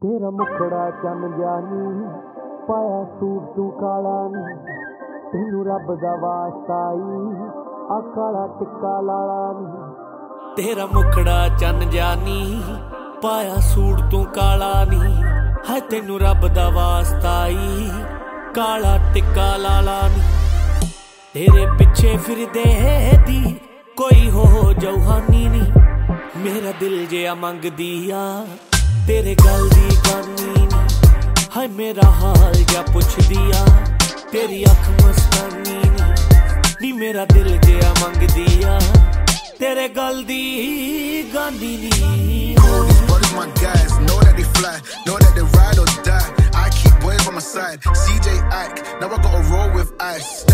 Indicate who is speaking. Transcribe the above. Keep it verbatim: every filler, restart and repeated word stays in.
Speaker 1: तेरा मुखड़ा चन जानी पाया सूट तू काला नी तेनू रब दा वास्ता आई आ काला टिक्का लाला नी तेरा मुखड़ा चन जानी पाया सूट तू काला नी है तेनू रब दा वास्ता आई काला टिक्का लाला नी तेरे पिछे फिरदे दी कोई हो जौहानी नी मेरा दिल जिया मंगदी आ तेरे गल दी गानी नी हाय मेरा हाल जा पुछदी आ तेरी अख मस्तानी नी नी मेरा दिल जिया मंगदी आ तेरे गल दी गानी नी
Speaker 2: All these brothers my guys, know that they fly, know that they ride or die. I keep boys by my side, C J Ike, now I gotta roll with ice.